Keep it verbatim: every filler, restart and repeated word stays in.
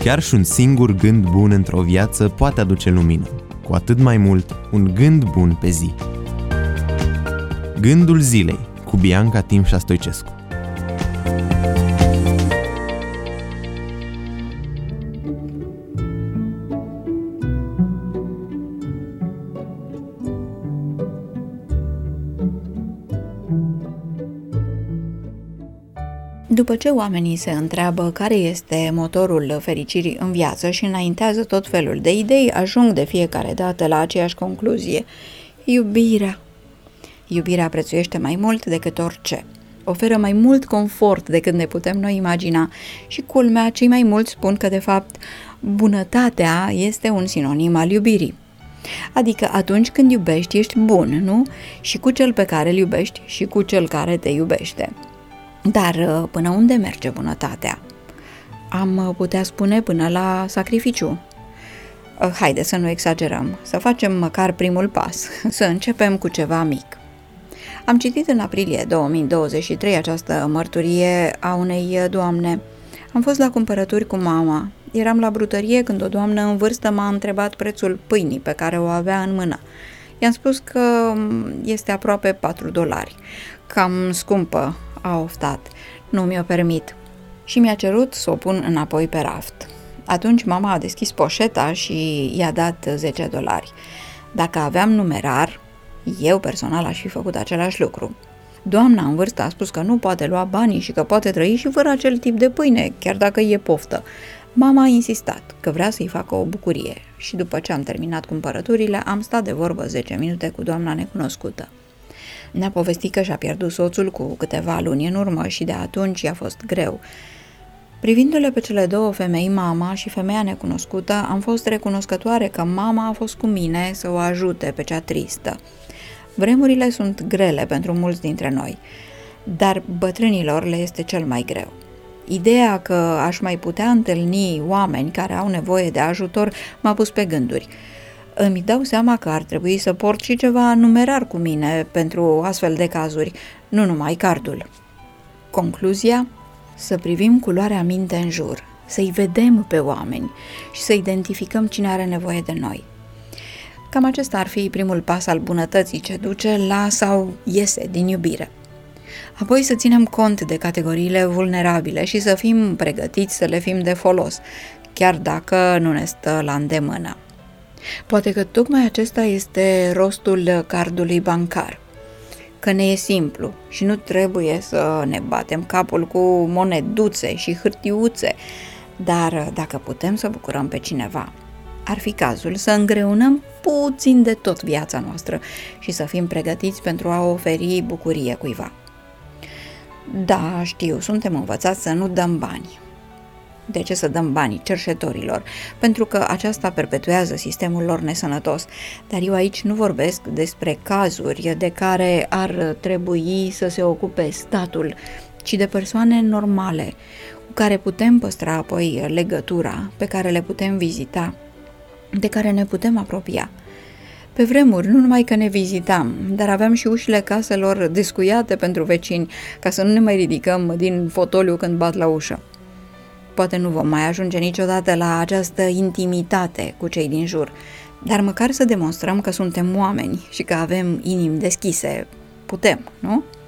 Chiar și un singur gând bun într-o viață poate aduce lumină, cu atât mai mult un gând bun pe zi. Gândul zilei cu Bianca Timșa Stoicescu. După ce oamenii se întreabă care este motorul fericirii în viață și înaintează tot felul de idei, ajung de fiecare dată la aceeași concluzie: iubirea. Iubirea prețuiește mai mult decât orice. Oferă mai mult confort decât ne putem noi imagina și, culmea, cei mai mulți spun că, de fapt, bunătatea este un sinonim al iubirii. Adică atunci când iubești, ești bun, nu? Și cu cel pe care îl iubești și cu cel care te iubește. Dar până unde merge bunătatea? Am putea spune până la sacrificiu. Haide să nu exagerăm, să facem măcar primul pas, să începem cu ceva mic. Am citit în aprilie două mii douăzeci și trei această mărturie a unei doamne. Am fost la cumpărături cu mama. Eram la brutărie când o doamnă în vârstă m-a întrebat prețul pâinii pe care o avea în mână. I-am spus că este aproape patru dolari. Cam scumpă, a oftat. Nu mi-o permit. Și mi-a cerut să o pun înapoi pe raft. Atunci mama a deschis poșeta și i-a dat zece dolari. Dacă aveam numerar, eu personal aș fi făcut același lucru. Doamna în vârstă a spus că nu poate lua banii și că poate trăi și fără acel tip de pâine, chiar dacă e poftă. Mama a insistat că vrea să-i facă o bucurie și după ce am terminat cumpărăturile, am stat de vorbă zece minute cu doamna necunoscută. Ne-a povestit că și-a pierdut soțul cu câteva luni în urmă și de atunci i-a fost greu. Privindu-le pe cele două femei, mama și femeia necunoscută, am fost recunoscătoare că mama a fost cu mine să o ajute pe cea tristă. Vremurile sunt grele pentru mulți dintre noi, dar bătrânilor le este cel mai greu. Ideea că aș mai putea întâlni oameni care au nevoie de ajutor m-a pus pe gânduri. Îmi dau seama că ar trebui să port și ceva numerar cu mine pentru astfel de cazuri, nu numai cardul. Concluzia? Să privim cu luarea minte în jur, să-i vedem pe oameni și să identificăm cine are nevoie de noi. Cam acesta ar fi primul pas al bunătății ce duce la sau iese din iubire. Apoi să ținem cont de categoriile vulnerabile și să fim pregătiți să le fim de folos, chiar dacă nu ne stă la îndemână. Poate că tocmai acesta este rostul cardului bancar, că ne e simplu și nu trebuie să ne batem capul cu moneduțe și hârtiuțe, dar dacă putem să bucurăm pe cineva, ar fi cazul să îngreunăm puțin de tot viața noastră și să fim pregătiți pentru a oferi bucurie cuiva. Da, știu, suntem învățați să nu dăm bani. De ce să dăm banii cerșetorilor? Pentru că aceasta perpetuează sistemul lor nesănătos. Dar eu aici nu vorbesc despre cazuri de care ar trebui să se ocupe statul, ci de persoane normale, cu care putem păstra apoi legătura, pe care le putem vizita, de care ne putem apropia. Pe vremuri, nu numai că ne vizitam, dar aveam și ușile caselor descuiate pentru vecini, ca să nu ne mai ridicăm din fotoliu când bat la ușă. Poate nu vom mai ajunge niciodată la această intimitate cu cei din jur, dar măcar să demonstrăm că suntem oameni și că avem inimi deschise. Putem, nu?